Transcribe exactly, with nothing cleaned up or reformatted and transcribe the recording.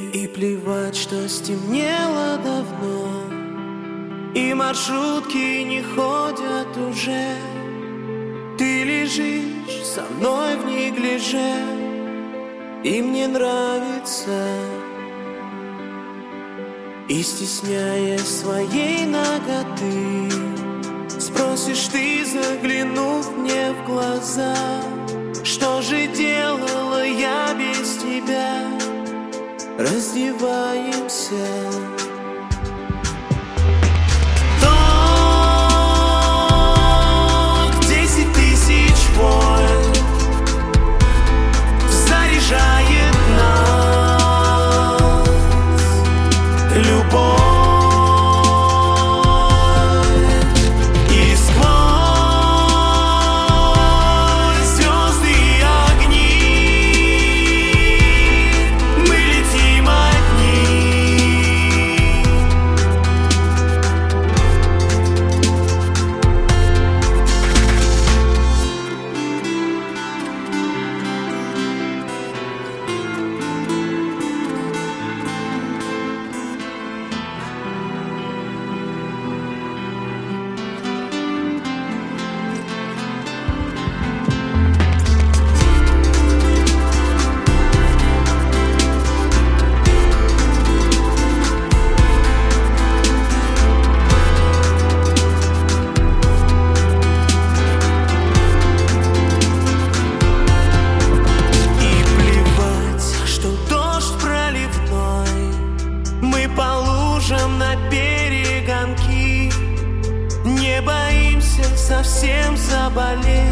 И плевать, что стемнело давно, и маршрутки не ходят уже. Ты лежишь со мной в неглиже, и мне нравится. И стесняясь своей наготы, спросишь ты, заглянув мне в глаза: что же делала я без тебя? Раздеваемся. Ток десять тысяч вольт заряжает нас. Любовь. На перегонки не боимся совсем заболеть.